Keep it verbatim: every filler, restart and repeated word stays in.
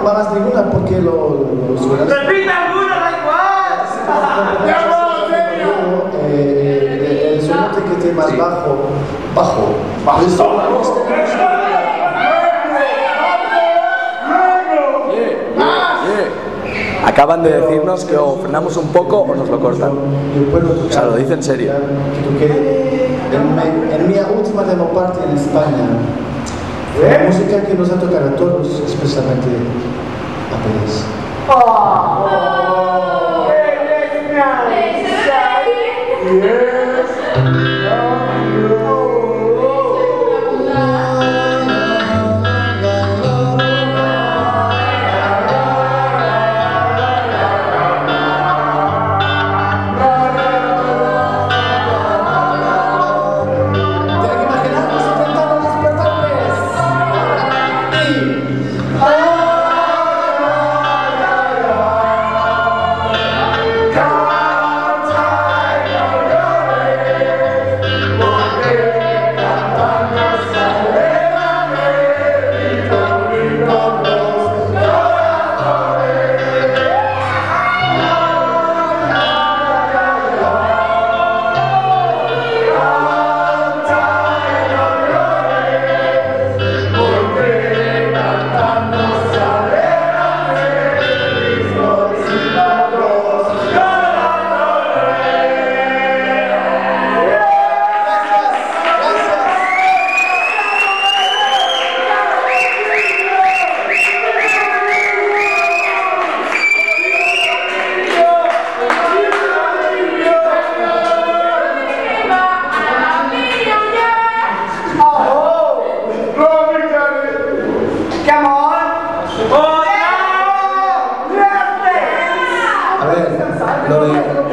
más ninguna porque lo, lo suenas. ¡Repita alguna, da igual! ¡Ya no, serio! Eh, el suelo tiene que ser más bajo. Bajo. Bajo. Acaban de decirnos que o frenamos un poco o nos lo cortan. O sea, lo dicen en serio. En, en mi última demo party en España, la música que nos ha tocado a todos, especialmente a Pérez. ¡Oh! A ver, lo de